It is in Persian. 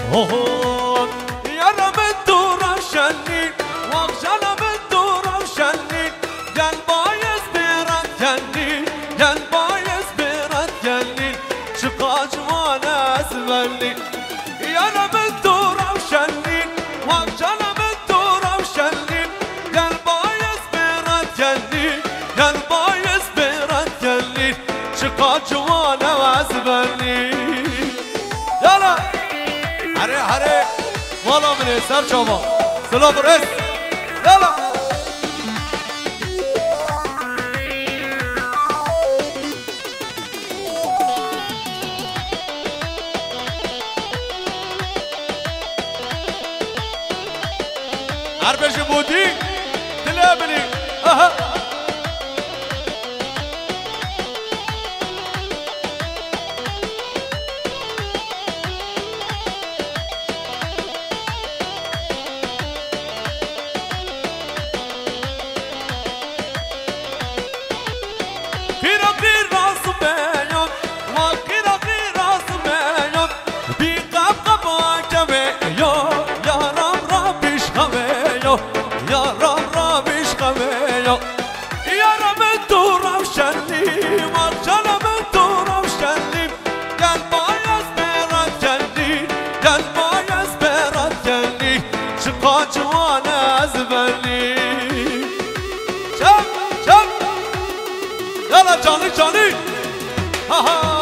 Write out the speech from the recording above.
اوه یارم دور روشنی واقعا دور روشنی گل باید برد گلی گل باید برد گلی چقا جوان از ولی یارم دور روشنی واقعا دور روشنی گل باید برد گلی گل باید برد گلی چقا جوان از ولی یالا هره هره والا منه سر چاما سلام برس یالا هر بشه بودی دل بلی آها جوان از بلی چپ چپ یالا جانی جانی ها ها